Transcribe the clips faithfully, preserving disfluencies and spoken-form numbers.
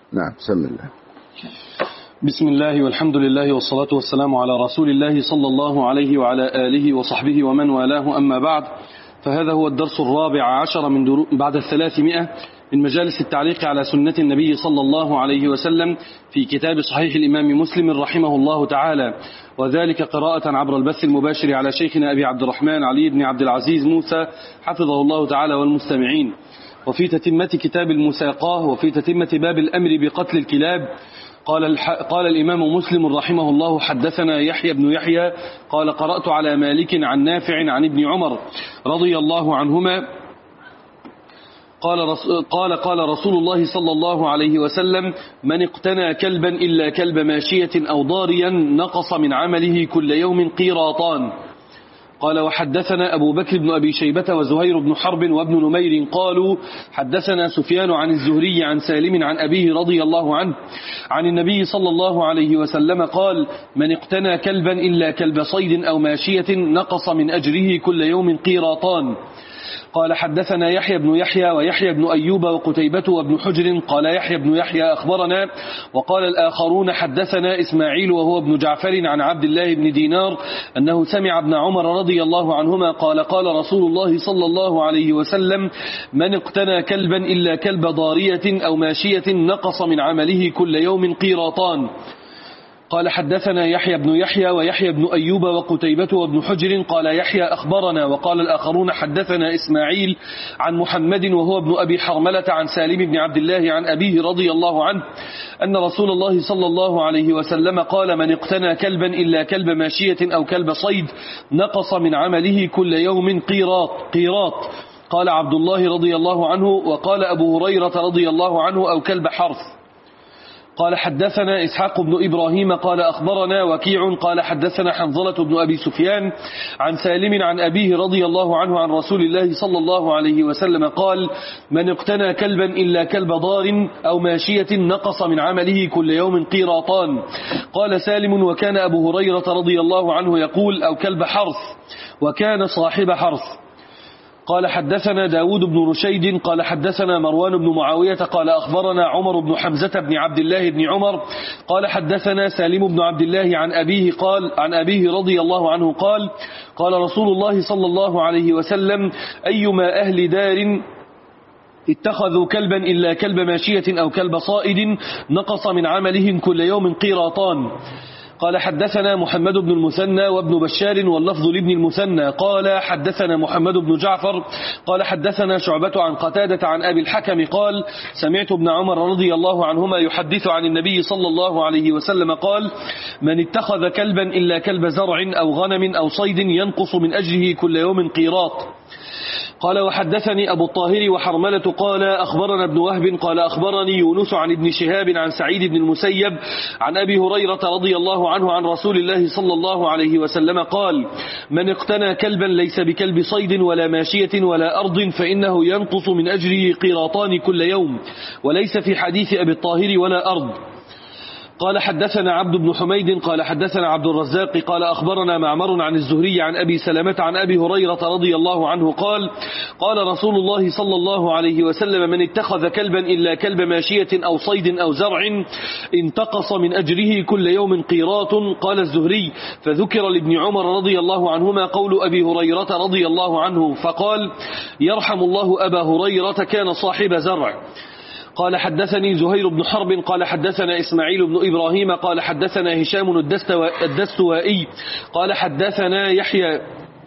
نعم، بسم الله. بسم الله والحمد لله والصلاة والسلام على رسول الله صلى الله عليه وعلى آله وصحبه ومن والاه، أما بعد، فهذا هو الدرس الرابع عشر من درو... بعد الثلاثمائة من مجالس التعليق على سنة النبي صلى الله عليه وسلم في كتاب صحيح الإمام مسلم رحمه الله تعالى، وذلك قراءة عبر البث المباشر على شيخنا أبي عبد الرحمن علي بن عبد العزيز موسى حفظه الله تعالى والمستمعين. وفي تتمة كتاب المساقاه وفي تتمة باب الأمر بقتل الكلاب قال, الح... قال الإمام مسلم رحمه الله: حدثنا يحيى بن يحيى قال قرأت على مالك عن نافع عن ابن عمر رضي الله عنهما قال, رس... قال قال رسول الله صلى الله عليه وسلم: من اقتنى كلبا إلا كلب ماشية أو ضاريا نقص من عمله كل يوم قيراطان. قال: وحدثنا أبو بكر بن أبي شيبة وزهير بن حرب وابن نمير قالوا: حدثنا سفيان عن الزهري عن سالم عن أبيه رضي الله عنه عن النبي صلى الله عليه وسلم قال: من اقتنى كلبا إلا كلب صيد أو ماشية نقص من أجره كل يوم قيراطان. قال: حدثنا يحيى بن يحيى ويحيى بن أيوب وقتيبة وابن حجر. قال يحيى بن يحيى: أخبرنا. وقال الآخرون: حدثنا إسماعيل وهو ابن جعفر عن عبد الله بن دينار أنه سمع ابن عمر رضي الله عنهما قال: قال رسول الله صلى الله عليه وسلم: من اقتنى كلبا إلا كلب ضارية أو ماشية نقص من عمله كل يوم قيراطان. قال: حدثنا يحيى بن يحيى ويحيى بن أيوب وقتيبة وابن حجر. قال يحيى: أخبرنا. وقال الآخرون: حدثنا إسماعيل عن محمد وهو ابن أبي حرملة عن سالم بن عبد الله عن أبيه رضي الله عنه أن رسول الله صلى الله عليه وسلم قال: من اقتنى كلبا إلا كلب ماشية أو كلب صيد نقص من عمله كل يوم قيراط قيراط. قال عبد الله رضي الله عنه: وقال أبو هريرة رضي الله عنه: أو كلب حرث. قال: حدثنا إسحاق بن إبراهيم قال أخبرنا وكيع قال حدثنا حنظلة بن أبي سفيان عن سالم عن أبيه رضي الله عنه عن رسول الله صلى الله عليه وسلم قال: من اقتنى كلبا إلا كلب ضار أو ماشية نقص من عمله كل يوم قيراطان. قال سالم: وكان أبو هريرة رضي الله عنه يقول: أو كلب حرث، وكان صاحب حرث. قال: حدثنا داود بن رشيد قال حدثنا مروان بن معاوية قال أخبرنا عمر بن حمزة بن عبد الله بن عمر قال حدثنا سالم بن عبد الله عن أبيه قال عن أبيه رضي الله عنه قال: قال رسول الله صلى الله عليه وسلم: أيما أهل دار اتخذوا كلبا إلا كلب ماشية أو كلب صائد نقص من عملهم كل يوم قيراطان. قال: حدثنا محمد بن المثنى وابن بشار واللفظ لابن المثنى قال حدثنا محمد بن جعفر قال حدثنا شعبة عن قتادة عن أبي الحكم قال: سمعت ابن عمر رضي الله عنهما يحدث عن النبي صلى الله عليه وسلم قال: من اتخذ كلبا إلا كلب زرع أو غنم أو صيد ينقص من أجره كل يوم قيراط. قال: وحدثني أبو الطاهر وحرملة قال أخبرنا ابن وهب قال أخبرني يونس عن ابن شهاب عن سعيد بن المسيب عن أبي هريرة رضي الله عنه عن رسول الله صلى الله عليه وسلم قال: من اقتنى كلبا ليس بكلب صيد ولا ماشية ولا أرض فإنه ينقص من أجره قيراطان كل يوم، وليس في حديث أبي الطاهر ولا أرض. قال: حدثنا عبد بن حميد قال حدثنا عبد الرزاق قال أخبرنا معمر عن الزهري عن أبي سلمة عن أبي هريرة رضي الله عنه قال: قال رسول الله صلى الله عليه وسلم: من اتخذ كلبا إلا كلب ماشية أو صيد أو زرع انتقص من أجره كل يوم قيراط. قال الزهري: فذكر لابن عمر رضي الله عنهما قول أبي هريرة رضي الله عنه فقال: يرحم الله أبا هريرة كان صاحب زرع. قال: حدثني زهير بن حرب قال حدثنا إسماعيل بن إبراهيم قال حدثنا هشام الدستوائي قال حدثنا يحيى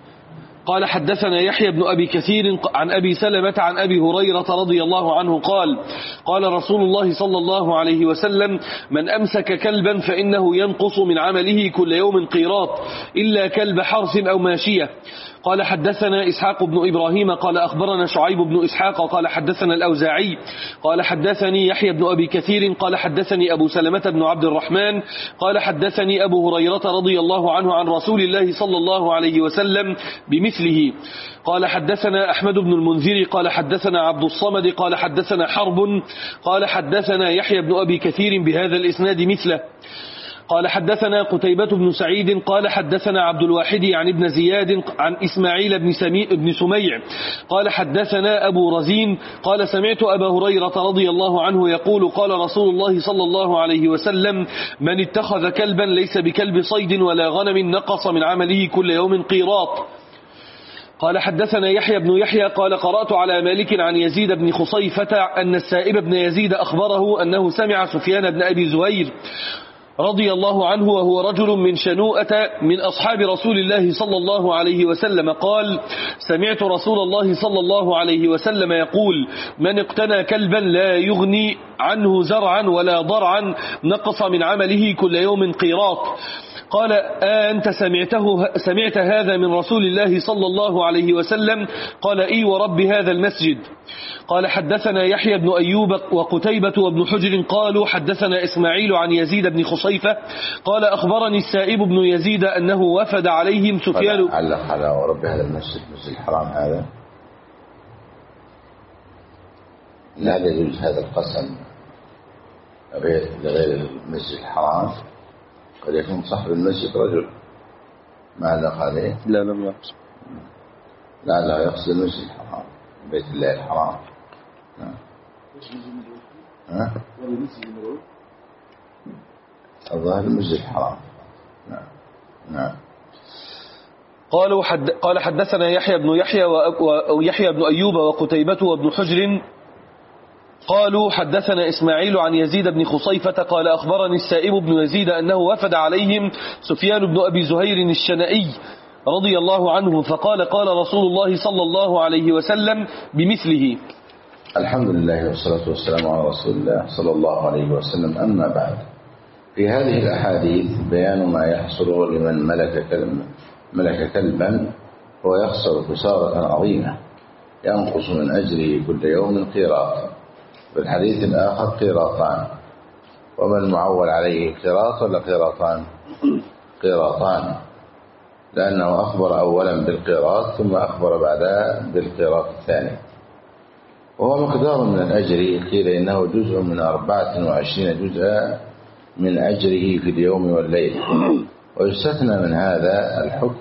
قال حدثنا يحيى بن أبي كثير عن أبي سلمة عن أبي هريرة رضي الله عنه قال: قال رسول الله صلى الله عليه وسلم: من أمسك كلبا فإنه ينقص من عمله كل يوم قيراط إلا كلب حرث أو ماشية. قال: حدثنا إسحاق بن إبراهيم قال أخبرنا شعيب بن إسحاق قال حدثنا الأوزاعي قال حدثني يحيى بن أبي كثير قال حدثني أبو سلمة بن عبد الرحمن قال حدثني أبو هريرة رضي الله عنه عن رسول الله صلى الله عليه وسلم بمثله. قال: حدثنا أحمد بن المنذر قال حدثنا عبد الصمد قال حدثنا حرب قال حدثنا يحيى بن أبي كثير بهذا الإسناد مثله. قال حدثنا قتيبة بن سعيد قال حدثنا عبد الواحد عن ابن زياد عن إسماعيل بن, سمي بن سميع قال حدثنا أبو رزين قال سمعت أبا هريرة رضي الله عنه يقول قال رسول الله صلى الله عليه وسلم من اتخذ كلبا ليس بكلب صيد ولا غنم نقص من عمله كل يوم قيراط. قال حدثنا يحيى بن يحيى قال قرأت على مالك عن يزيد بن خصيفة أن السائب بن يزيد أخبره أنه سمع سفيان بن أبي زهير رضي الله عنه وهو رجل من شنوءة من أصحاب رسول الله صلى الله عليه وسلم قال سمعت رسول الله صلى الله عليه وسلم يقول من اقتنى كلبا لا يغني عنه زرعا ولا ضرعا نقص من عمله كل يوم قيراط. قال أنت سمعته سمعت هذا من رسول الله صلى الله عليه وسلم؟ قال إي ورب هذا المسجد. قال حدثنا يحيى بن أيوب وقتيبة وابن حجر قالوا حدثنا إسماعيل عن يزيد بن خصيفة قال أخبرني السائب بن يزيد أنه وفد عليهم سفيان. علق على ورب هذا المسجد المسجد الحرام هذا لا يجوز هذا القسم لغير المسجد الحرام. قد يكون صاحب المسجد رجل ما علق عليه. لا لم يقصد لا لا يقصد المسجد الحرام بيت الله الحرام. ها الظاهر المسجد الحرام. نعم نعم. قالوا حد قال حدثنا يحيى بن يحيى ويحيى بن أيوب وقتيبة وابن حجر قالوا حدثنا إسماعيل عن يزيد بن خصيفة قال أخبرني السائب بن يزيد أنه وفد عليهم سفيان بن أبي زهير الشنائي رضي الله عنه فقال قال رسول الله صلى الله عليه وسلم بمثله. الحمد لله والصلاة والسلام على رسول الله صلى الله عليه وسلم. أما بعد، في هذه الأحاديث بيان ما يحصل لمن ملك كلبا ملك كلبا هو يخسر خسارة عظيمة ينقص من أجره كل يوم قيراط. في الحديث الآخر قيراطان. وما المعول عليه قيراط ولا قيراطان؟ قيراطان، لأنه أخبر أولا بالقيراط ثم أخبر بعدها بالقيراط الثاني، وهو مقدار من الأجر. قيل إنه جزء من أربعة وعشرين جزءا من أجره في اليوم والليل. ويستثنى من هذا الحكم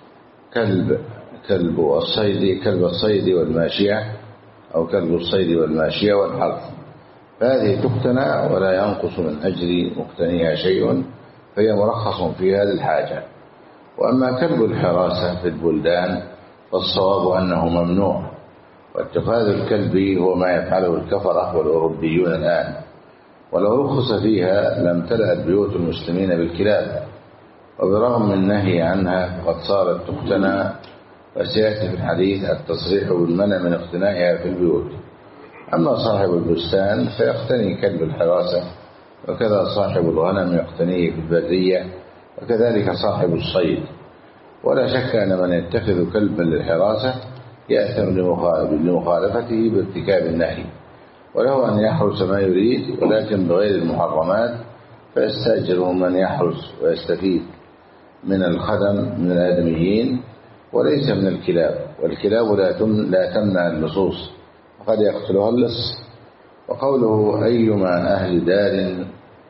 كلب كلب الصيد كلب الصيد والماشية أو كلب الصيد والماشية والحرث، فهذه تقتنى ولا ينقص من أجر مقتنيها شيء، فهي مرخص في هذه الحاجة. وأما كلب الحراسة في البلدان فالصواب أنه ممنوع، واتخاذ الكلب هو ما يفعله الكفرة والأوروبيون الآن، ولو رخص فيها لم تلأت بيوت المسلمين بالكلاب، وبرغم من النهي عنها فقد صارت تقتنى، وسيأتي في الحديث التصريح بالمنع من اقتنائها في البيوت. أما صاحب البستان فيقتني كلب الحراسة، وكذا صاحب الغنم يقتنيه في البرية، وكذلك صاحب الصيد. ولا شك أن من يتخذ كلبا للحراسة يأثم لمخالفته بارتكاب النهي، وله أن يحرس ما يريد ولكن بغير المحرمات، فيستأجره من يحرس ويستفيد من الخدم من الآدميين وليس من الكلاب. والكلاب لا تمنع اللصوص وقد يقتلها اللص. وقوله أيما أهل دار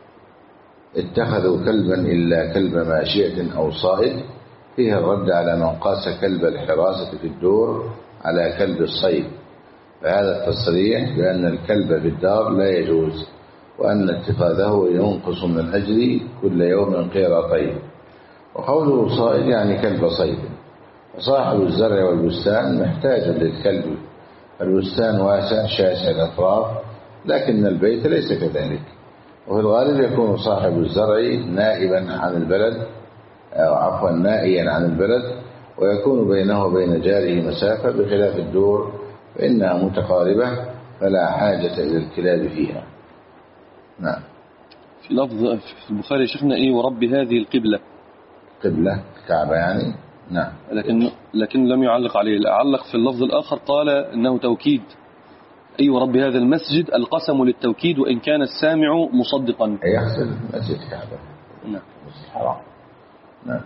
اتخذوا كلبا إلا كلب ماشية أو صائد فيه الرد على من قاس كلب الحراسة في الدور على كلب الصيد، فهذا التصريح بأن الكلب في الدار لا يجوز، وأن اتخاذه ينقص من الأجر كل يوم قيراطين. وقوله صائد يعني كلب صيد. وصاحب الزرع والبستان محتاج للكلب، البستان واسع شاسع الأطراف لكن البيت ليس كذلك. وفي الغالب يكون صاحب الزرع نائبا عن البلد أو عفوا نائيا عن البلد، ويكون بينه وبين جاره مسافة، بخلاف الدور فإنها متقاربة فلا حاجة إلى الكلاب فيها. نعم. في لفظ في البخاري شيخنا إيه ورب هذه القبلة قبلة الكعبة يعني. نعم. لكن لكن لم يعلق عليه، علق في اللفظ الآخر قال إنه توكيد، أي ورب هذا المسجد القسم للتوكيد وإن كان السامع مصدقا. يحصل مسجد الكعبة. نعم. مسجد الحرام. نعم.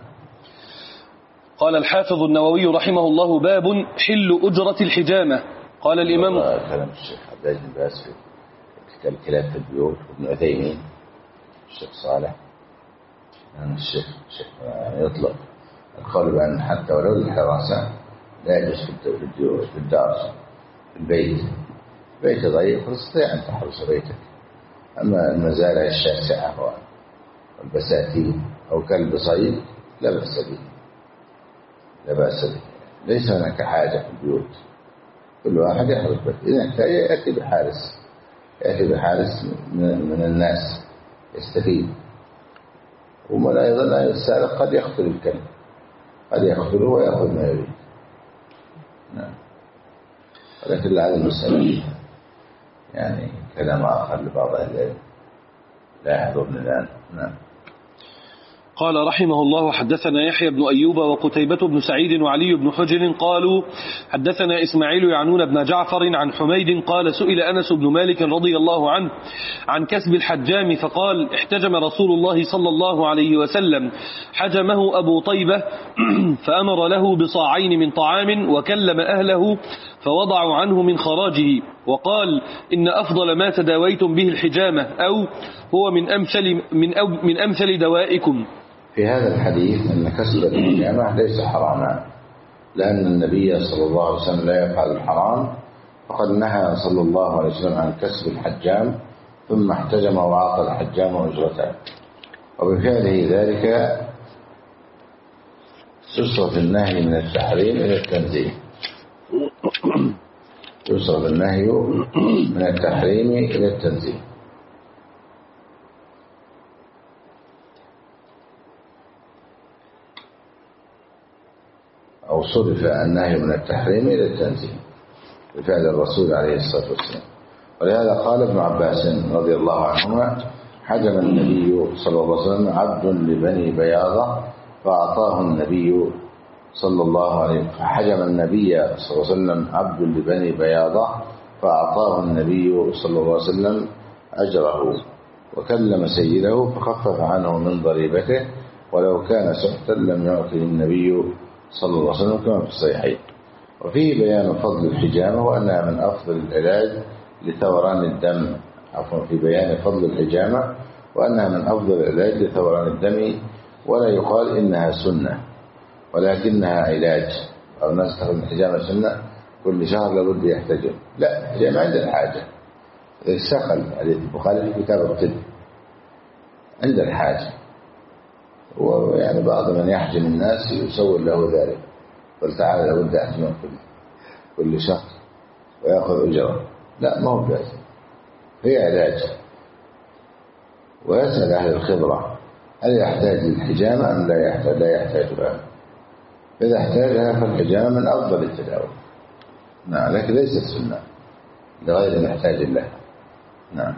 قال الحافظ النووي رحمه الله باب حل أجرة الحجامة. قال الإمام كلام الشيخ عبد العزيز بن باز في الكلاب في البيوت، وابن عثيمين الشيخ صالح يعني الشيخ الشيخ يعني يطلق القول بأن حتى ولو للحراسة لا يجوز في الدار في البيت بيت ضيق تستطيع أن تحرس بيتك. أما المزارع الشاسعة والبساتين أو كلب صيد لا بأس به لا بأس به ليس هناك حاجة في البيوت كل واحد يحرس بيته. إذا يأتي بحارس يأتي بحارس من الناس يستفيد. ومن أيضا السارق قد يقتل الكلب قد يقتله ويأخذ ما يريد. نعم. ولكن لعل المسألة يعني كلام آخر لبعض أهل العلم لا يحضرني الآن. نعم. قال رحمه الله حدثنا يحيى بن أيوب وقتيبة بن سعيد وعلي بن حجر قالوا حدثنا إسماعيل يعنون بن جعفر عن حميد قال سئل أنس بن مالك رضي الله عنه عن كسب الحجام فقال احتجم رسول الله صلى الله عليه وسلم حجمه أبو طيبة فأمر له بصاعين من طعام وكلم أهله فوضعوا عنه من خراجه وقال إن أفضل ما تداويتم به الحجامة أو هو من أمثل, من أو من أمثل دوائكم. في هذا الحديث أن كسب الحجامة ليس حراما لأن النبي صلى الله عليه وسلم لا يفعل الحرام فقد نهى صلى الله عليه وسلم عن كسب الحجام ثم احتجم وأعطى الحجام أجرته وبفعله ذلك يصرف النهي من التحريم إلى التنزيه يصرف النهي من التحريم إلى التنزيه. أو صرف النهي من التحريم إلى التنزيه بفعل الرسول عليه الصلاة والسلام. ولهذا قال ابن عباس رضي الله عنهما حجم النبي صلى الله عليه وسلم عبد لبني بياضة فأعطاه النبي صلى الله عليه وسلم فحجم النبي صلى الله عليه وسلم عبد لبني بياضة فأعطاه النبي صلى الله عليه وسلم أجره وكلم سيده فخفف عنه من ضريبته ولو كان سحتا لم يعطه النبي صلى الله عليه وسلم كما في الصحيحين. وفيه بيان فضل الحجامة وأنها من أفضل العلاج لثوران الدم عفوا في بيان فضل الحجامة وأنها من أفضل العلاج لثوران الدم ولا يقال إنها سنة ولكنها علاج. أو الناس تأخذ الحجامة سنة كل شهر لابد يحتجم لا الحجامة عند الحاجة السقل حديث البخاري في كتاب الطب عند الحاجة. ويعني بعض من يحجم الناس يسول له ذلك قل تعالى لابد أحجم كل كل شهر ويأخذ أجره لا ما هو لازم هي علاج. ويسأل أهل الخبرة هل يحتاج للحجامة أم لا يحتاج لا يحتاج لها. إذا احتاجها فالحجامة من أفضل التداوي نعم لكن ليست سنة لغير محتاج لها. نعم.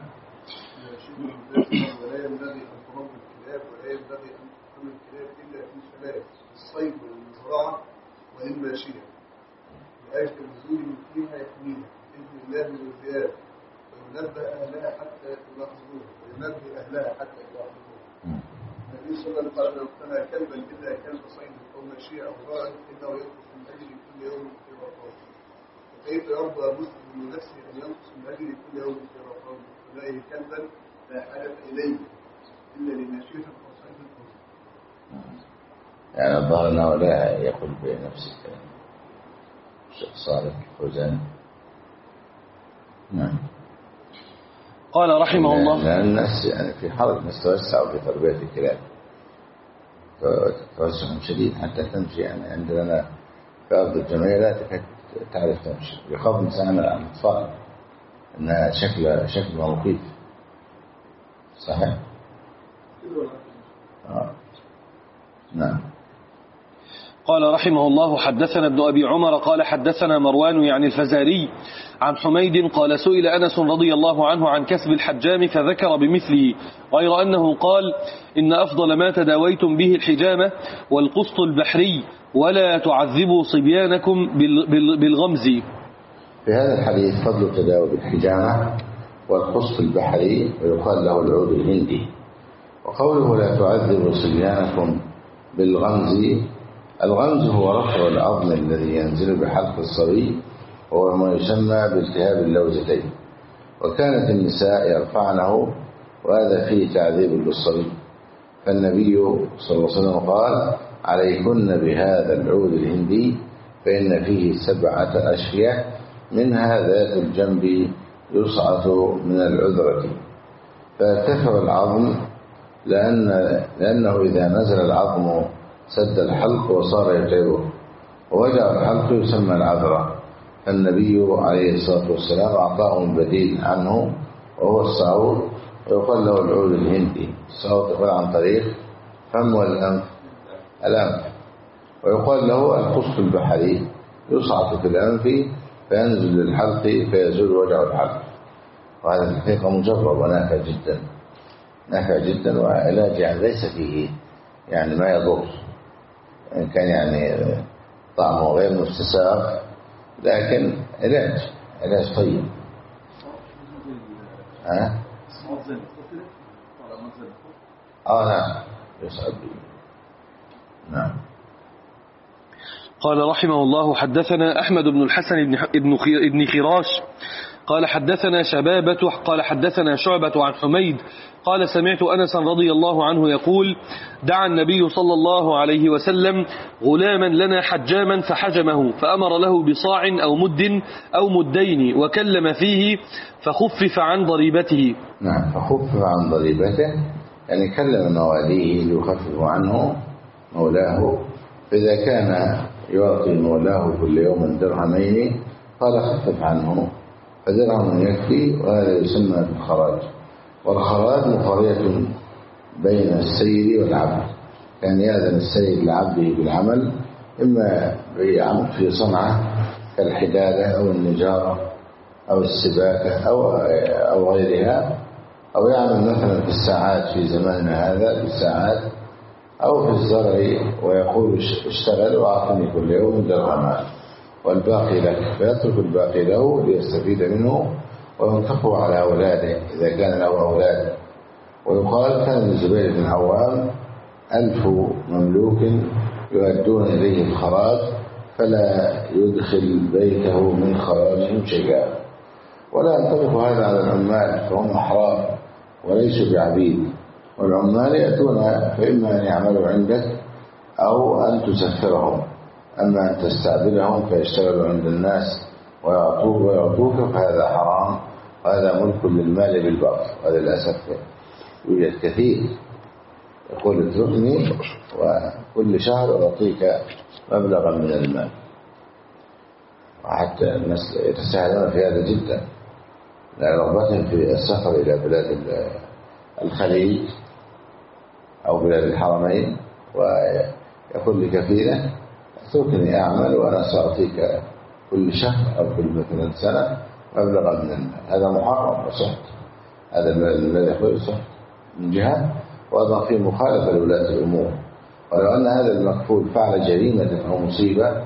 ولا ينبغي أن تربي الكلاب ولا ينبغي أن تحمل الكلاب إلا في ثلاث الصيد والمزرعة والماشية لآية النزول من فيها يحميها بإذن الله من الذئاب وينبه أهلها حتى يلاحظوه وينبه أهلها حتى يلاحظوه. النبي صلى الله عليه وسلم قال لو كان كلبا إلا كلب صيد أو ماشية أو راعي إنه ينقص من أجل كل يوم في رقاب. وكيف يرضى مسلم من نفسه أن ينقص من أجل كل يوم في رقاب أولئك كلبا لا حاجة إليه إلا لماشية أو صيد الحزن. يعني الظاهر أنه لا يقول بنفسك الشيخ صالح الفوزاني. نعم. قال رحمه الله لأن الناس يعني في حرج نتوسع في تربية الكلاب توسع شديد حتى تمشي يعني عندنا في أرض الجمعية لا تكاد تعرف تمشي يخاف الإنسان على الأطفال إنها شكل شكلها مخيف. صحيح. آه. نعم. قال رحمه الله حدثنا ابن أبي عمر قال حدثنا مروان يعني الفزاري عن حميد قال سئل أنس رضي الله عنه عن كسب الحجام فذكر بمثله غير أنه قال إن أفضل ما تداويتم به الحجامة والقسط البحري ولا تعذبوا صبيانكم بالغمز. في هذا الحديث فضل التداوي بالحجامة والقسط البحري ويقال له العود الهندي. وقوله لا تعذبوا صبيانكم بالغمز الغمز هو رفع العظم الذي ينزل بحلق الصبي وهو ما يسمى بالتهاب اللوزتين وكانت النساء يرفعنه وهذا فيه تعذيب للصبي فالنبي صلى الله عليه وسلم قال عليكن بهذا العود الهندي فإن فيه سبعة أشياء منها ذات الجنب يصعد من العذرة فارتفع العظم لأن لأنه إذا نزل العظم سد الحلق وصار يتعبه ووجع الحلق يسمى العذرة. فالنبي عليه الصلاة والسلام أعطاهم بديل عنه وهو الصعود ويقال له العود الهندي. الصعود يقال عن طريق فم والأنف الأنف ويقال له القصف البحري يصعد في الأنف فينزل للحلق فيزول وجع الحلق. وهذا الحقيقة مجرب ونافع جدا نافع جدا وعلاج يعني ليس فيه يعني ما يضر إن كان يعني طعمه غير مستساغ لكن علاج علاج طيب. ها؟ اه نعم يصعد نعم. قال رحمه الله حدثنا أحمد بن الحسن بن خراش قال حدثنا شبابة قال حدثنا شعبة عن حميد قال سمعت أنس رضي الله عنه يقول دعا النبي صلى الله عليه وسلم غلاما لنا حجاما فحجمه فأمر له بصاع أو مد أو مدين وكلم فيه فخفف عن ضريبته. نعم فخفف عن ضريبته يعني كلم مواليه ليخفف عنه مولاه فإذا كان يعطي مولاه كل يوم درهمين قال خفف عنه فدرهم يكفي وهذا يسمى بالخراج. والخراج مقارنة بين السيد والعبد كان يأذن السيد لعبده بالعمل إما بعمل في صنعة كالحدادة أو النجارة أو السباكة أو أو غيرها أو يعمل مثلا في الساعات في زماننا هذا بالساعات أو في الزرع ويقول اشتغل وأعطني كل يوم درهما والباقي لك فيترك الباقي له ليستفيد منه وينفقه على أولاده إذا كان له أولاد. ويقال كان الزبير بن عوام ألف مملوك يؤدون إليه الخراج فلا يدخل بيته من خراجهم شيئا. ولا ينطبق هذا على العمال فهم أحرار وليسوا بعبيد والعمال يأتون فإما أن يعملوا عندك أو أن تسفرهم أما أن تستعبدهم فيشتغلوا عند الناس ويعطوك ويعطوك فهذا حرام وهذا ملك للمال بالباطل. وهذا للأسف يوجد كثير يقول اتركني وكل شهر أعطيك مبلغا من المال وحتى الناس يتساهلون في هذا جدا لرغبتهم في السفر إلى بلاد الخليج أو بلاد الحرمين ويقول لكفيله اتركني أعمل وأنا سأعطيك كل شهر أو كل مثلا سنة مبلغا من المال. هذا محرم وسحت هذا الذي يقول سحت من جهة وأيضا في مخالفة لولاة الأمور. ولو أن هذا المكفول فعل جريمة أو مصيبة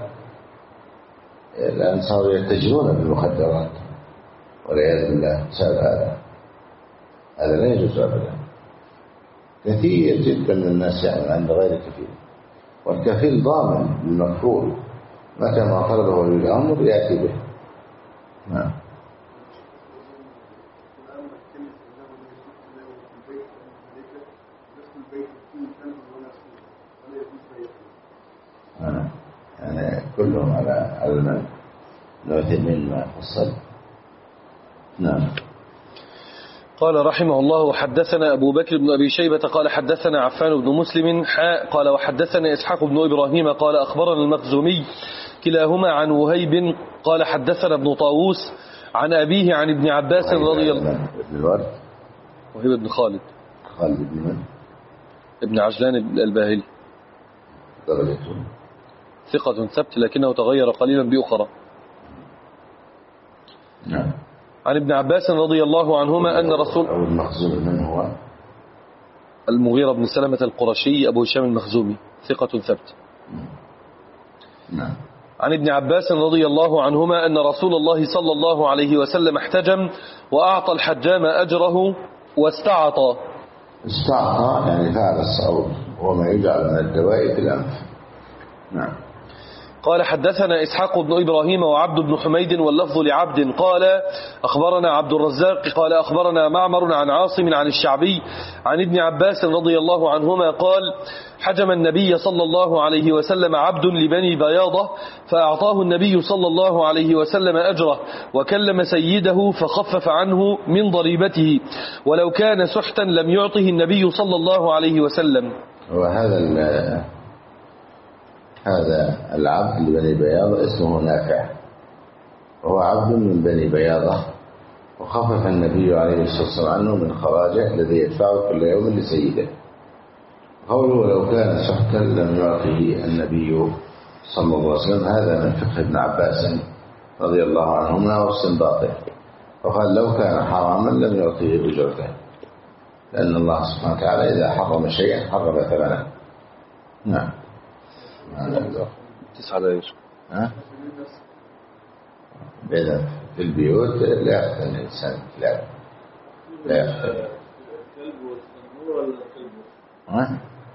لأن صاروا يتجرون بالمخدرات والعياذ بالله بسبب هذا هذا لا يجوز أبدا. كثير جدا من الناس يعمل عند غير كفيل والكفيل ضامن للمكفول متى ما طلبه ولي الأمر يأتي به. نعم. يعني كلهم على على المال نوثمين ما فصل. نعم. قال رحمه الله حدثنا أبو بكر بن أبي شيبة قال حدثنا عفان بن مسلم حاء قال وحدثنا إسحاق بن إبراهيم قال أخبرنا المخزومي كلاهما عن وهيب قال حدثنا ابن طاووس عن أبيه عن ابن عباس رضي الله عنه. وهيب بن خالد خالد بن من؟ ابن عجلان الباهلي درجته ثقة ثبت لكنه تغير قليلا بأخرى. نعم. عن ابن عباس رضي الله عنهما أن رسول أو المخزومي من هو؟ المغيرة بن سلمة القرشي أبو هشام المخزومي ثقة ثبت. نعم. عن ابن عباس رضي الله عنهما أن رسول الله صلى الله عليه وسلم احتجم وأعطى الحجام أجره واستعطى. استعطى يعني فعل الصعود وهو ما يجعل من الدواء في الأنف. نعم. قال حدثنا إسحاق بن إبراهيم وعبد بن حميد واللفظ لعبد قال أخبرنا عبد الرزاق قال أخبرنا معمر عن عاصم عن الشعبي عن ابن عباس رضي الله عنهما قال حجم النبي صلى الله عليه وسلم عبد لبني بياضة فأعطاه النبي صلى الله عليه وسلم أجره وكلم سيده فخفف عنه من ضريبته ولو كان سحتا لم يعطه النبي صلى الله عليه وسلم. وهذا هذا العبد لبني بياضة اسمه نافع وهو عبد من بني بياضة وخفف النبي عليه الصلاة والسلام عنه من خراجه الذي يدفعه كل يوم لسيده. قوله لو كان سحتا لم يعطه النبي صلى الله عليه وسلم هذا من فقه ابن عباس رضي الله عنهما واستنباطه، فقال لو كان حراما لم يعطيه أجرته، لأن الله سبحانه وتعالى إذا حرم شيئا حرم ثمنه. نعم. تسعة لا يوسف ها؟ إذا في البيوت لا يأخذ الإنسان لا لا يأخذ الكلب والسنور ولا الكلب؟ ها؟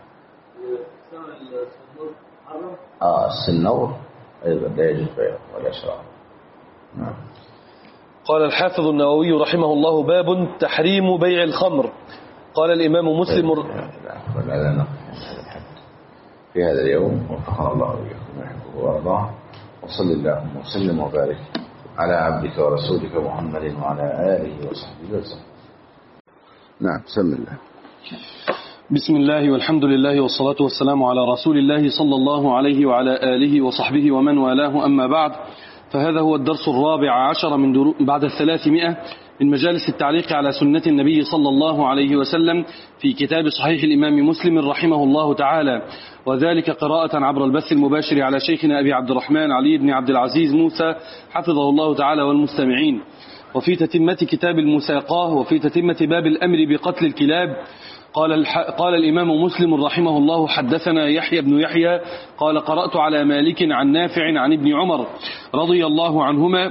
السنور حرام؟ آه السنور أيضا لا يجوز بيعه ولا شراءه. نعم. قال الحافظ النووي رحمه الله باب تحريم بيع الخمر. قال الإمام مسلم لا لا لا نقف في هذا اليوم وفقنا الله وإياكم ويحبه وأرضاه، وصل اللهم وسلم وبارك على عبدك ورسولك محمد وعلى آله وصحبه وسلم. نعم بسم الله. بسم الله والحمد لله والصلاة والسلام على رسول الله صلى الله عليه وعلى آله وصحبه ومن والاه، أما بعد، فهذا هو الدرس الرابع عشر من درو... بعد الثلاثمائة من مجالس التعليق على سنة النبي صلى الله عليه وسلم في كتاب صحيح الإمام مسلم رحمه الله تعالى، وذلك قراءة عبر البث المباشر على شيخنا أبي عبد الرحمن علي بن عبد العزيز موسى حفظه الله تعالى والمستمعين، وفي تتمة كتاب المساقاه، وفي تتمة باب الأمر بقتل الكلاب. قال, الح... قال الإمام مسلم رحمه الله حدثنا يحيى بن يحيى قال قرأت على مالك عن نافع عن ابن عمر رضي الله عنهما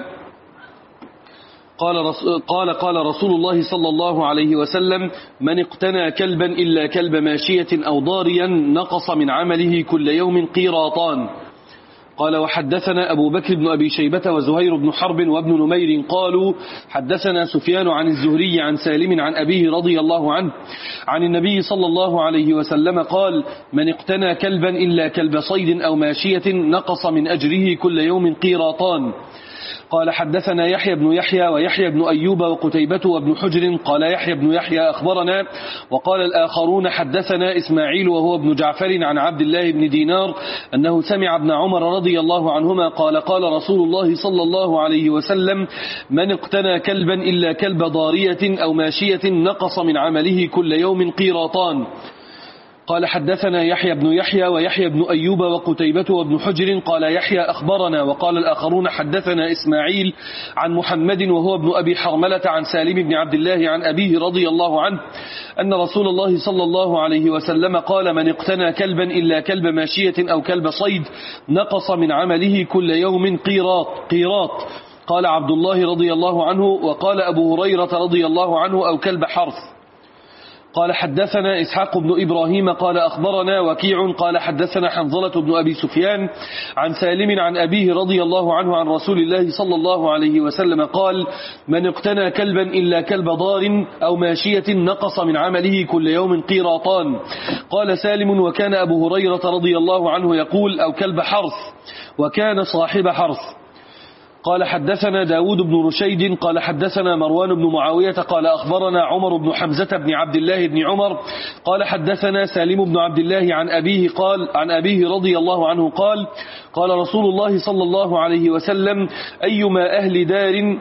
قال, رس... قال قال رسول الله صلى الله عليه وسلم من اقتنى كلبا إلا كلب ماشية أو ضاريا نقص من عمله كل يوم قيراطان. قال وحدثنا أبو بكر بن أبي شيبة وزهير بن حرب وابن نمير قالوا حدثنا سفيان عن الزهري عن سالم عن أبيه رضي الله عنه عن النبي صلى الله عليه وسلم قال من اقتنى كلبا إلا كلب صيد أو ماشية نقص من أجره كل يوم قيراطان. قال حدثنا يحيى بن يحيى ويحيى بن أيوب وقتيبة وابن حجر قال يحيى بن يحيى أخبرنا، وقال الآخرون حدثنا إسماعيل وهو ابن جعفر عن عبد الله بن دينار أنه سمع ابن عمر رضي الله عنهما قال قال رسول الله صلى الله عليه وسلم من اقتنى كلبا إلا كلب ضارية أو ماشية نقص من عمله كل يوم قيراطان. قال حدثنا يحيى بن يحيى ويحيى بن أيوب وقتيبة وابن حجر قال يحيى أخبرنا، وقال الآخرون حدثنا إسماعيل عن محمد وهو ابن أبي حرملة عن سالم بن عبد الله عن أبيه رضي الله عنه أن رسول الله صلى الله عليه وسلم قال من اقتنى كلبا إلا كلب ماشية أو كلب صيد نقص من عمله كل يوم قيراط قيراط. قال عبد الله رضي الله عنه وقال أبو هريرة رضي الله عنه أو كلب حرث. قال حدثنا إسحاق بن إبراهيم قال أخبرنا وكيع قال حدثنا حنظلة بن أبي سفيان عن سالم عن أبيه رضي الله عنه عن رسول الله صلى الله عليه وسلم قال من اقتنى كلبا إلا كلب ضار أو ماشية نقص من عمله كل يوم قيراطان. قال سالم وكان أبو هريرة رضي الله عنه يقول أو كلب حرث، وكان صاحب حرث. قال حدثنا داود بن رشيد قال حدثنا مروان بن معاوية قال أخبرنا عمر بن حمزة بن عبد الله بن عمر قال حدثنا سالم بن عبد الله عن أبيه قال عن أبيه رضي الله عنه قال قال رسول الله صلى الله عليه وسلم أيما أهل دار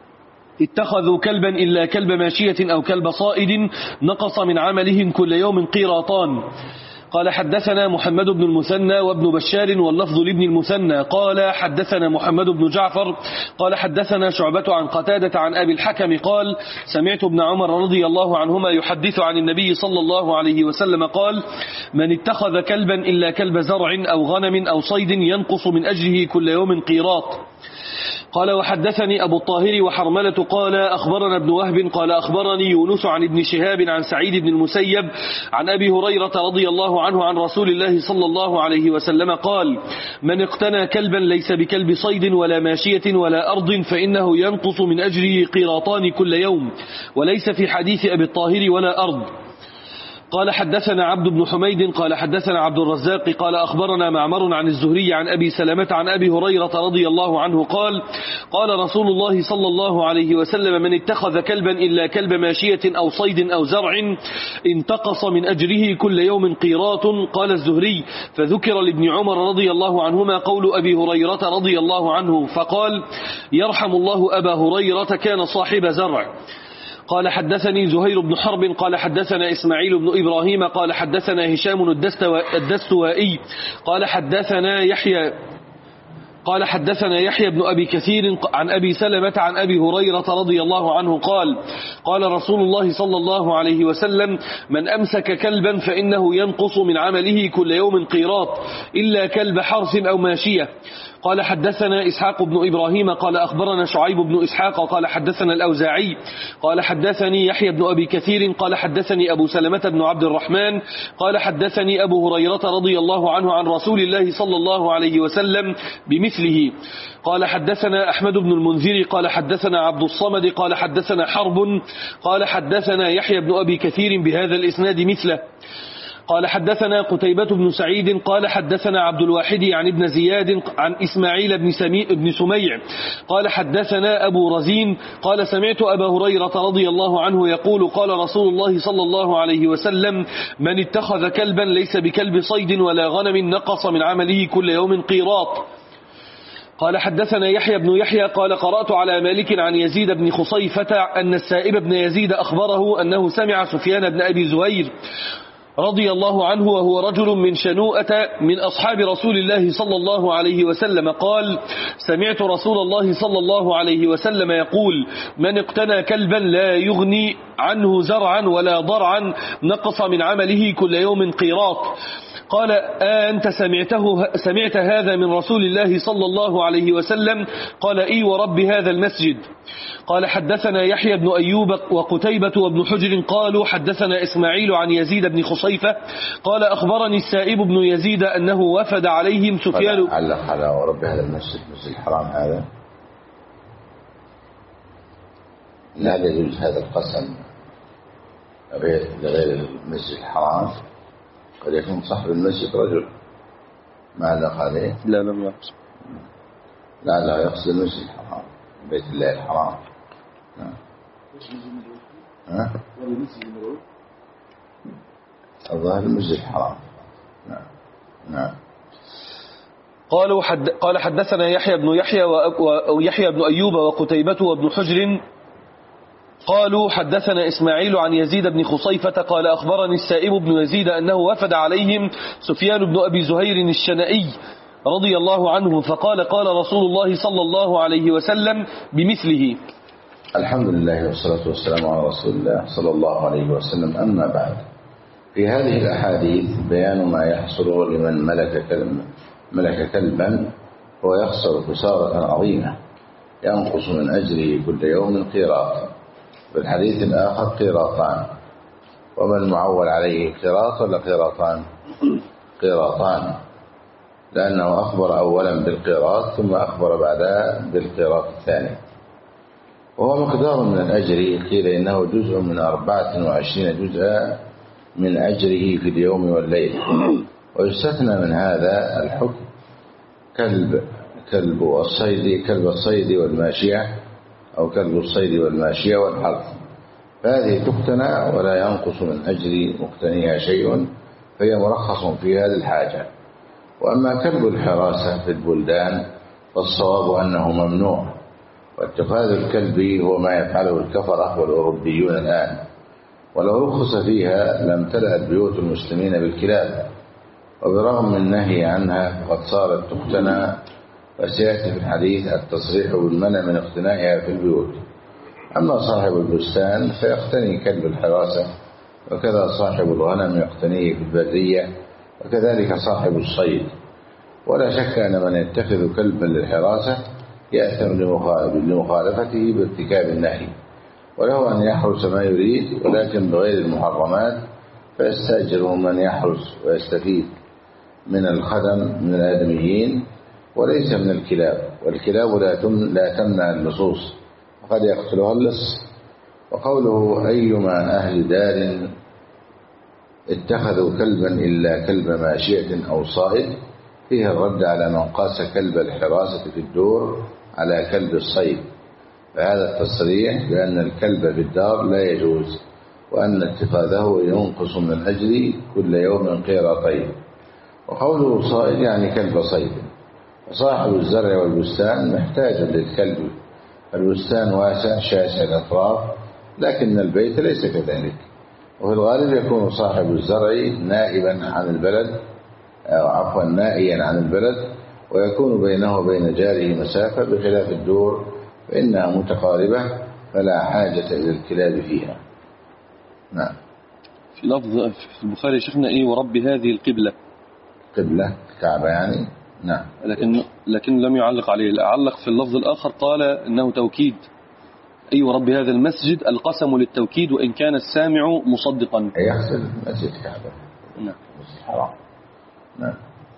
اتخذوا كلبا إلا كلب ماشية أو كلب صائد نقص من عملهم كل يوم قيراطان. قال حدثنا محمد بن المثنى وابن بشار واللفظ لابن المثنى قال حدثنا محمد بن جعفر قال حدثنا شعبة عن قتادة عن أبي الحكم قال سمعت ابن عمر رضي الله عنهما يحدث عن النبي صلى الله عليه وسلم قال من اتخذ كلبا إلا كلب زرع أو غنم أو صيد ينقص من أجره كل يوم قيراط. قال وحدثني أبو الطاهر وحرملة قال أخبرنا ابن وهب قال أخبرني يونس عن ابن شهاب عن سعيد بن المسيب عن أبي هريرة رضي الله عنه عن رسول الله صلى الله عليه وسلم قال من اقتنى كلبا ليس بكلب صيد ولا ماشية ولا أرض فإنه ينقص من أجره قيراطان كل يوم، وليس في حديث أبي الطاهر ولا أرض. قال حدثنا عبد بن حميد قال حدثنا عبد الرزاق قال أخبرنا معمر عن الزهري عن أبي سلمة عن أبي هريرة رضي الله عنه قال قال رسول الله صلى الله عليه وسلم من اتخذ كلبا إلا كلب ماشية أو صيد أو زرع انتقص من أجره كل يوم قيراط. قال الزهري فذكر لابن عمر رضي الله عنهما قول أبي هريرة رضي الله عنه فقال يرحم الله أبا هريرة كان صاحب زرع. قال حدثني زهير بن حرب قال حدثنا إسماعيل بن إبراهيم قال حدثنا هشام الدستوائي قال حدثنا يحيى قال حدثنا يحيى بن أبي كثير عن أبي سلمة عن أبي هريرة رضي الله عنه قال قال رسول الله صلى الله عليه وسلم من أمسك كلبا فإنه ينقص من عمله كل يوم قيراط إلا كلب حرث أو ماشية. قال حدثنا إسحاق بن إبراهيم قال أخبرنا شعيب بن إسحاق قال حدثنا الأوزاعي قال حدثني يحيى بن أبي كثير قال حدثني أبو سلمة بن عبد الرحمن قال حدثني أبو هريرة رضي الله عنه عن رسول الله صلى الله عليه وسلم بمثله. قال حدثنا أحمد بن المنذر قال حدثنا عبد الصمد قال حدثنا حرب قال حدثنا يحيى بن أبي كثير بهذا الإسناد مثله. قال حدثنا قتيبة بن سعيد قال حدثنا عبد الواحد عن ابن زياد عن إسماعيل بن, سمي بن سميع قال حدثنا أبو رزين قال سمعت أبا هريرة رضي الله عنه يقول قال رسول الله صلى الله عليه وسلم من اتخذ كلبا ليس بكلب صيد ولا غنم نقص من عمله كل يوم قيراط. قال حدثنا يحيى بن يحيى قال قرأت على مالك عن يزيد بن خصيفة أن السائب بن يزيد أخبره أنه سمع سفيان بن أبي زهير رضي الله عنه وهو رجل من شنوءة من أصحاب رسول الله صلى الله عليه وسلم قال سمعت رسول الله صلى الله عليه وسلم يقول من اقتنى كلبا لا يغني عنه زرعا ولا ضرعا نقص من عمله كل يوم قيراط. قال أنت سمعته سمعت هذا من رسول الله صلى الله عليه وسلم؟ قال إي ورب هذا المسجد. قال حدثنا يحيى بن أيوب وقتيبة وابن حجر قالوا حدثنا إسماعيل عن يزيد بن خصيفة قال أخبرني السائب بن يزيد أنه وفد عليهم سفيان. علق على ورب هذا المسجد المسجد الحرام هذا لا يجوز هذا القسم غير لغير المسجد الحرام. قد يكون صاحب المسجد رجل ما علق عليه لا لم يقصد لا لا يقصد المسجد الحرام بيت الله الحرام. نعم. ها؟ الظاهر المسجد الحرام. نعم. نعم. قالوا حد قال حدثنا يحيى بن يحيى ويحيى بن أيوب وقتيبة وابن حجر قالوا حدثنا إسماعيل عن يزيد بن خصيفة قال أخبرني السائب بن يزيد أنه وفد عليهم سفيان بن أبي زهير الشنائي رضي الله عنه فقال قال رسول الله صلى الله عليه وسلم بمثله. الحمد لله والصلاة والسلام على رسول الله صلى الله عليه وسلم. أما بعد، في هذه الأحاديث بيان ما يحصل لمن ملك كلب ملك كلبا هو يخسر خسارة عظيمة ينقص من أجره كل يوم قيراط. في الحديث الآخر قيراطان. وما المعول عليه قيراط ولا قيراطان؟ قيراطان، لأنه أخبر أولا بالقيراط ثم أخبر بعدها بالقيراط الثاني، وهو مقدار من الأجر. قيل إنه جزء من أربعة وعشرين جزءا من أجره في اليوم والليل. ويستثنى من هذا الحكم كلب كلب الصيد كلب الصيد والماشية أو كلب الصيد والماشية والحرث، فهذه تقتنى ولا ينقص من أجر مقتنيها شيء، فهي مرخص في هذه الحاجة. وأما كلب الحراسة في البلدان فالصواب أنه ممنوع، واتخاذ الكلب هو ما يفعله الكفرة والأوروبيون الآن، ولو رخص فيها لم تلأت بيوت المسلمين بالكلاب، وبرغم من النهي عنها فقد صارت تقتنى، وسيأتي في الحديث التصريح بالمنع من اقتنائها في البيوت. أما صاحب البستان فيقتني كلب الحراسة، وكذا صاحب الغنم يقتنيه في البرية، وكذلك صاحب الصيد. ولا شك أن من يتخذ كلبا للحراسة يأثم لمخالفته بارتكاب النهي، وله أن يحرس ما يريد ولكن بغير المحرمات، فيستأجر من يحرس ويستفيد من الخدم من الآدميين وليس من الكلاب، والكلاب لا تمنع اللصوص وقد يقتلها اللص. وقوله أيما أهل دار اتخذوا كلبا إلا كلب ماشية أو صائد فيه الرد على من قاس كلب الحراسة في الدور على كلب الصيد، فهذا التصريح بأن الكلب في الدار لا يجوز، وأن اتخاذه ينقص من الأجر كل يوم قيراطين. وقوله صائد يعني كلب صيد. وصاحب الزرع والبستان محتاج للكلب، البستان واسع شاسع الأطراف لكن البيت ليس كذلك. وفي الغالب يكون صاحب الزرع نائبا عن البلد أو عفوا نائيا عن البلد، ويكون بينه وبين جاره مسافة، بخلاف الدور فإنها متقاربة فلا حاجة إلى الكلاب فيها. نعم. في لفظ في البخاري شيخنا إيه ورب هذه القبلة، قبلة الكعبة يعني. نعم. لكن لكن لم يعلق عليه، علق في اللفظ الآخر قال إنه توكيد، أي ورب هذا المسجد القسم للتوكيد وإن كان السامع مصدقا. يقصد مسجد الكعبة. نعم. مسجد الحرام. نعم.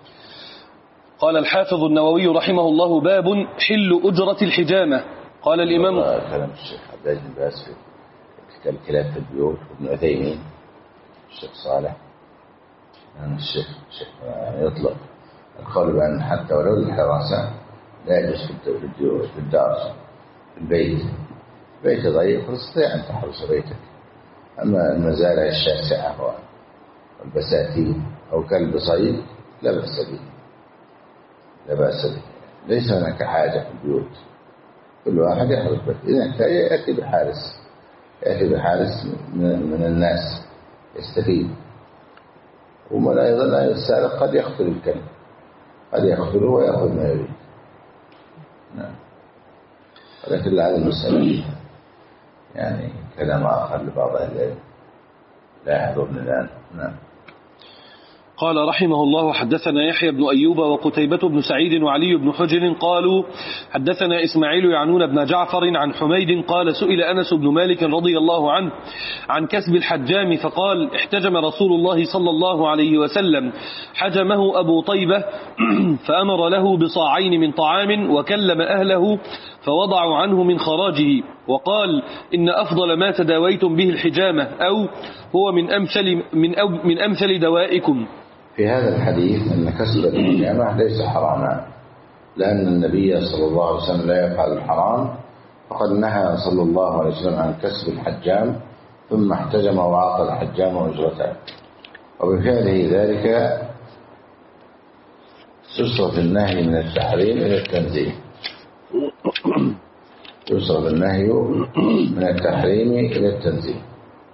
قال الحافظ النووي رحمه الله: باب حل أجرة الحجامة. قال الإمام كلام الشيخ عبد العزيز بن باز في الكلاب في البيوت، وابن عثيمين الشيخ صالح يعني الشيخ الشيخ يطلق القول بأن حتى ولو الحراسة لا يجوز في الديور في الدار في البيت، بيت ضيق تستطيع أن تحرس بيتك، أما المزارع الشاسعة والبساتين أو كلب صيد لا بأس به لا بأس به ليس هناك حاجة في البيوت، كل واحد يحرس بيته، إذا احتاج يأتي بحارس يأتي بحارس من الناس يستفيد. ومن أيضا السارق قد يقتل الكلب، قد يقتله ويأخذ ما يريد. نعم. ولكن لعل المسألة يعني كلام آخر لبعض أهل العلم لا يحضرني الآن. نعم. قال رحمه الله: حدثنا يحيى بن أيوب وقتيبة بن سعيد وعلي بن حجر قالوا حدثنا إسماعيل يعنون بن جعفر عن حميد قال: سئل أنس بن مالك رضي الله عنه عن كسب الحجام فقال: احتجم رسول الله صلى الله عليه وسلم حجمه أبو طيبة فأمر له بصاعين من طعام وكلم أهله فوضعوا عنه من خراجه وقال: إن أفضل ما تداويتم به الحجامة أو هو من أمثل, من, أو من أمثل دوائكم. في هذا الحديث أن كسب الحجامة ليس حراما، لأن النبي صلى الله عليه وسلم لا يفعل الحرام، فقد نهى صلى الله عليه وسلم عن كسب الحجام ثم احتجم وأعطى الحجام أجرته، وبفعله ذلك يصرف النهي من التحريم إلى التنزيه يصرف النهي من التحريم إلى التنزيه.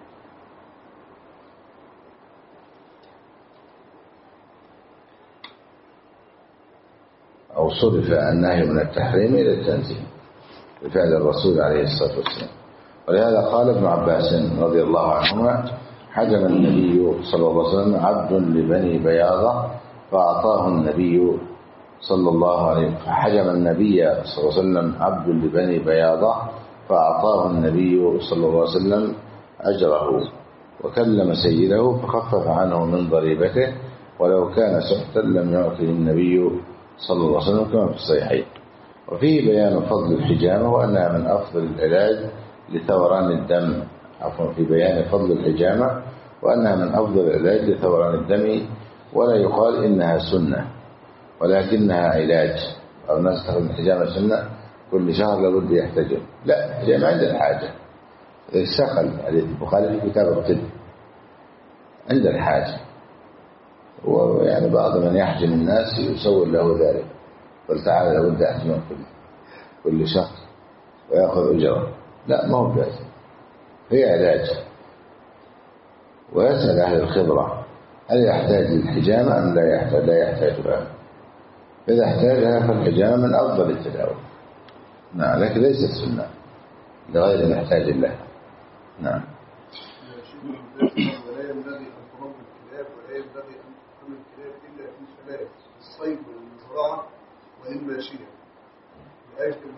أو صرف النهي من التحريم إلى التنزيه بفعل الرسول عليه الصلاة والسلام. ولهذا قال ابن عباس رضي الله عنهما: حجم النبي صلى الله عليه وسلم عبد لبني بياضة فأعطاه النبي صلى الله عليه وسلم حجم النبي صلى الله عليه وسلم عبد لبني بياضة فأعطاه النبي صلى الله عليه وسلم أجره، وكلم سيده فخفف عنه من ضريبته، ولو كان سحتا لم يعطه النبي صلى الله عليه وسلم كما في الصحيحين. وفيه بيان فضل الحجامة وأنها من أفضل العلاج لثوران الدم عفوا في بيان فضل الحجامة وأنها من أفضل العلاج لثوران الدم، ولا يقال إنها سنة ولكنها علاج، أو الناس تأخذ الحجامة سنة كل شهر لابد يحتجم، لا، الحجامة عند الحاجة. السقل حديث البخاري في كتاب الطب عند الحاجة، ويعني بعض من يحجم الناس يسول له ذلك، قل تعالى لابد أحجم كل كل شهر ويأخذ أجره، لا، ما هو لازم، هي علاج. ويسأل أهل الخبرة هل يحتاج للحجامة أم لا يحتاج لا يحتاج لها؟ إذا احتاجها فالحجامة من أفضل التداوي، نعم، لكن ليست سنة لغير محتاج لها. نعم. ولا ينبغي أن تربي الكلاب ولا ينبغي أن تحمل الكلاب إلا في ثلاث: الصيد والمزرعة والماشية. الآية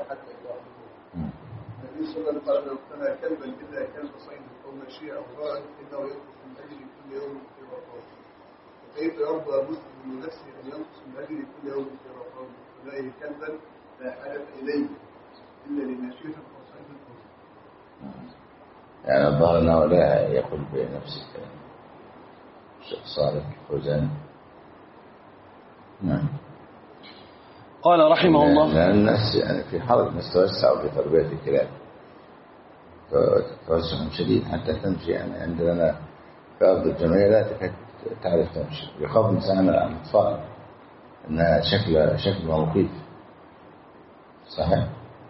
حتى يحضره. النبي صلى الله عليه وسلم قال لو كان كلبا إلا كلب صيد أو ماشية أو راعٍ إنه ينقص من أجل كل يوم قيراطان. وكيف يرضى مسلم لنفسه أن ينقص من أجل كل يوم قيراطان فلاقيه كلبا لا حاجة إليه إلا لماشية أو صيد الحر. يعني الظاهر أنه لا يقول بنفسه الشيخ صالح الفوزان. نعم. قال رحمه الله لأن الناس يعني في حرج نستوسع في تربية الكلاب توسع شديد حتى تمشي. يعني عندنا في أرض الجمعية لا تكاد تعرف تمشي يخاف الإنسان عن الأطفال إنها شكل شكلها مخيف. صحيح.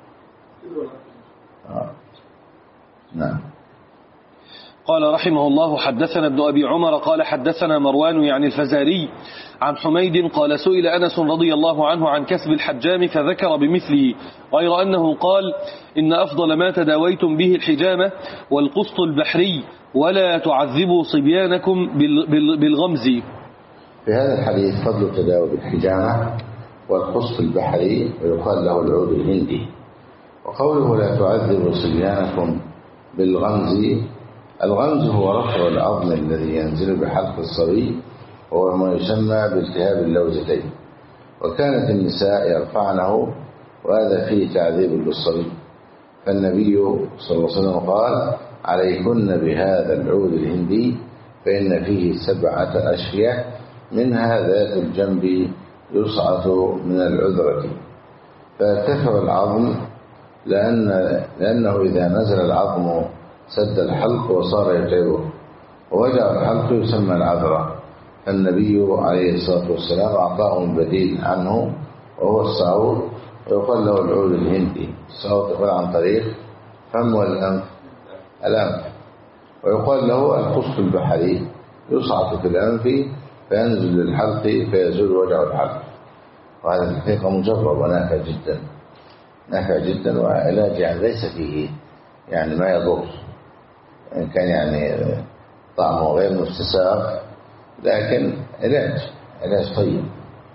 آه. نعم. قال رحمه الله حدثنا ابن أبي عمر قال حدثنا مروان يعني الفزاري عن حميد قال سئل أنس رضي الله عنه عن كسب الحجام فذكر بمثله غير أنه قال إن أفضل ما تداويتم به الحجامة والقسط البحري ولا تعذبوا صبيانكم بالغمز. في هذا الحديث فضل التداوي بالحجامة والقسط البحري ويقال له العود الهندي. وقوله لا تعذبوا صبيانكم بالغمز، الغمز هو رفع العظم الذي ينزل بحلق الصبي وهو ما يسمى بالتهاب اللوزتين، وكانت النساء يرفعنه وهذا فيه تعذيب للصبي. فالنبي صلى الله عليه وسلم قال عليكن بهذا العود الهندي فإن فيه سبعة أشفية منها ذات الجنب يصعد من العذرة فارتفع العظم لأن لأنه إذا نزل العظم سد الحلق وصار يتعبه ووجع الحلق يسمى العذرة. فالنبي عليه الصلاة والسلام أعطاهم بديل عنه وهو الصعود ويقال له العود الهندي. الصعود يقال عن طريق فم والأنف الأنف ويقال له القسط البحري يصعد في الأنف فينزل للحلق فيزول وجع الحلق. وهذا في الحقيقة مجرب ونافع جدا نافع جدا وعلاج يعني ليس فيه يعني ما يضر إن كان يعني طعمه غير مستساغ لكن علاج علاج طيب.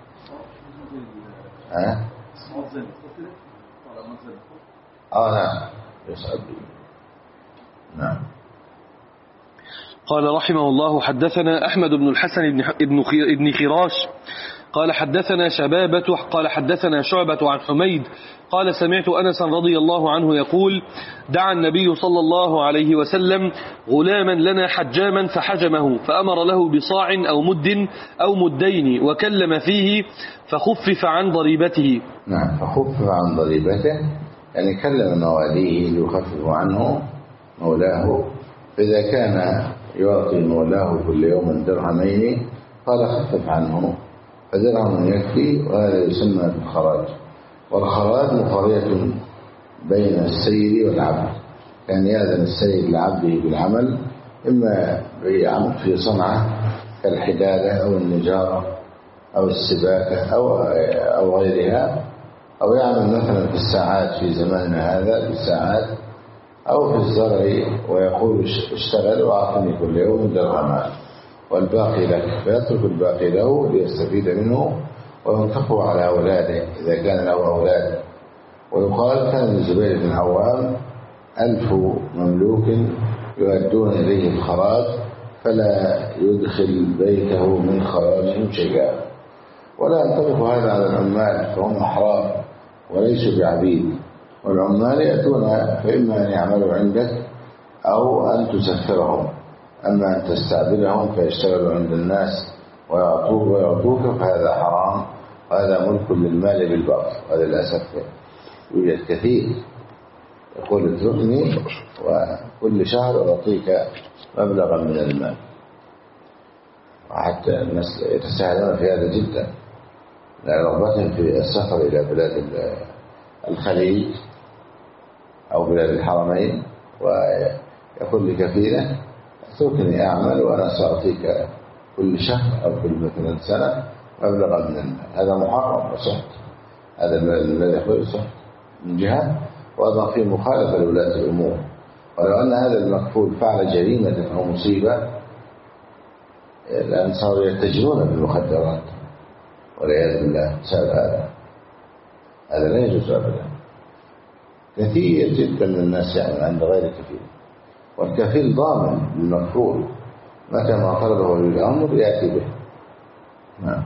ها؟ اه نعم يصعد. نعم. قال رحمه الله حدثنا أحمد بن الحسن بن خراش قال حدثنا شبابة قال حدثنا شعبة عن حميد قال سمعت أنس رضي الله عنه يقول دعا النبي صلى الله عليه وسلم غلاما لنا حجاما فحجمه فأمر له بصاع أو مد أو مدين وكلم فيه فخفف عن ضريبته. نعم فخفف عن ضريبته يعني كلم مواليه ليخفف عنه مولاه. فإذا كان يعطي مولاه كل يوم درهمين قال خفف عنه فدرهم يكفي وهذا يسمى بالخراج. والخراج مقارنة بين السيد والعبد يعني يأذن السيد لعبده بالعمل إما بعمل في صنعة كالحدادة أو النجارة أو السباكة أو أو غيرها أو يعمل مثلا في الساعات في زماننا هذا في الساعات أو في الزرع ويقول اشتغل وأعطني كل يوم درهما والباقي لك فيترك الباقي له ليستفيد منه وينفقه على أولاده إذا كان له أولاد. ويقال كان للزبير بن عوام ألف مملوك يؤدون إليه الخراج فلا يدخل بيته من خراجهم شيئا. ولا ينطبق هذا على العمال فهم أحرار وليسوا بعبيد. والعمال يأتون فإما أن يعملوا عندك أو أن تسفرهم أما أن تستعبدهم فيشتغلوا عند الناس ويعطوك ويعطوك فهذا حرام وهذا ملك للمال بالباطل. وهذا للأسف يوجد كثير يقول اتركني وكل شهر أعطيك مبلغا من المال. وحتى الناس يتساهلون في هذا جدا لرغبتهم في السفر إلى بلاد الخليج أو بلاد الحرمين ويقول لكفيله اتركني أعمل وأنا سأعطيك كل شهر أو كل مثلا سنة مبلغا من المال. هذا محرم وسحت. هذا الذي يقول سحت من جهة وأيضا في مخالفة لولاة الأمور. ولو أن هذا المكفول فعل جريمة أو مصيبة لأن صاروا يتجرون بالمخدرات والعياذ بالله بسبب هذا. هذا لا يجوز أبدا. كثير جدا من الناس يعمل عند غير كفيل، والكفيل ضامن للمكفول، متى ما طلبه ولي الأمر يأتي به. نعم.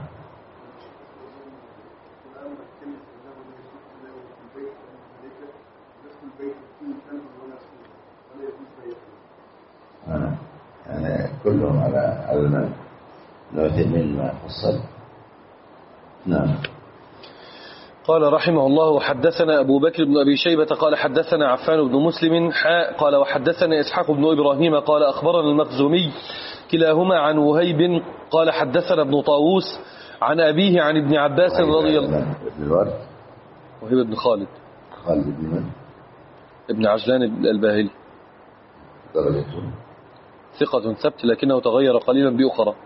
آه. يعني كلهم على على المال نوثمين ما فصل. نعم. قال رحمه الله وحدثنا أبو بكر بن أبي شيبة قال حدثنا عفان بن مسلم حاء قال وحدثنا إسحاق بن إبراهيم قال أخبرنا المخزومي كلاهما عن وهيب قال حدثنا ابن طاووس عن أبيه عن ابن عباس رضي الله عنه. ابن الورد وهيب بن خالد خالد بن من؟ ابن عجلان الباهلي درجته ثقة ثبت لكنه تغير قليلا بأخرى.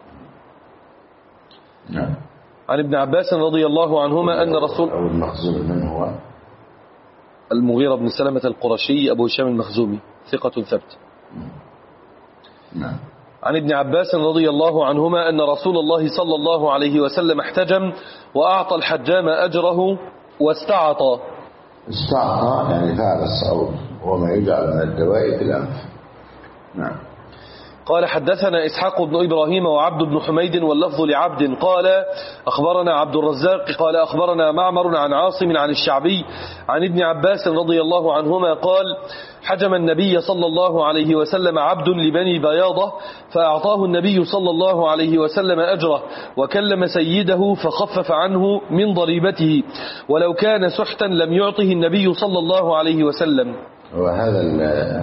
نعم. عن ابن عباس رضي الله عنهما أن رسول أو المخزوم من هو؟ المغيرة بن سلمة القرشي أبو هشام المخزومي ثقة ثبت. نعم. عن ابن عباس رضي الله عنهما أن رسول الله صلى الله عليه وسلم احتجم وأعطى الحجام أجره واستعطى. استعطى يعني فعل الصعود وما يجعل من الدواء في الأنف. نعم. قال حدثنا إسحاق بن إبراهيم وعبد بن حميد واللفظ لعبد قال أخبرنا عبد الرزاق قال أخبرنا معمر عن عاصم عن الشعبي عن ابن عباس رضي الله عنهما قال حجم النبي صلى الله عليه وسلم عبد لبني بياضة فأعطاه النبي صلى الله عليه وسلم أجره وكلم سيده فخفف عنه من ضريبته ولو كان سحتا لم يعطه النبي صلى الله عليه وسلم. وهذا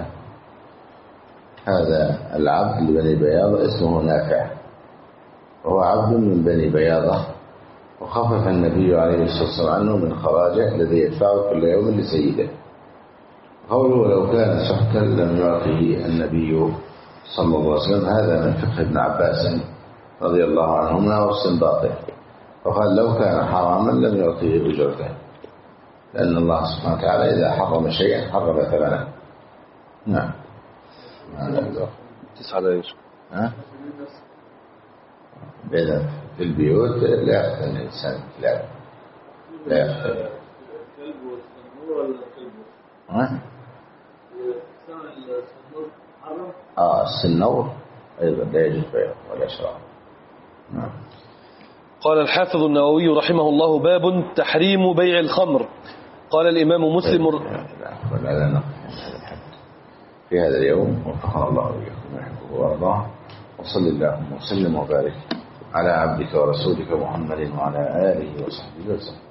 هذا العبد لبني بياضة اسمه نافع وهو عبد من بني بياضة وخفف النبي عليه الصلاة والسلام عنه من خراجه الذي يدفعه كل يوم لسيده. قوله لو كان سحتا لم يعطه النبي صلى الله عليه وسلم هذا من فقه ابن عباس رضي الله عنهما واستنباطه، وقال لو كان حراما لم يعطه أجرته لأن الله سبحانه وتعالى إذا حرم شيئا حرم ثمنه. نعم. تسعة دقائق. ها؟ بين في البيوت لا يختن الإنسان لا لا يختن. الكلب والسنور ولا الكلب؟ ها؟ السنور حرام؟ آه السنور أيضا لا يجوز بيعه ولا شراءه. نعم. قال الحافظ النووي رحمه الله باب تحريم بيع الخمر. قال الإمام مسلم ولا لا نقف في هذا اليوم وفقنا الله وإياكم ويحبه وأرضاه وصل اللهم وسلم وبارك على عبدك ورسولك محمد وعلى آله وصحبه وسلم.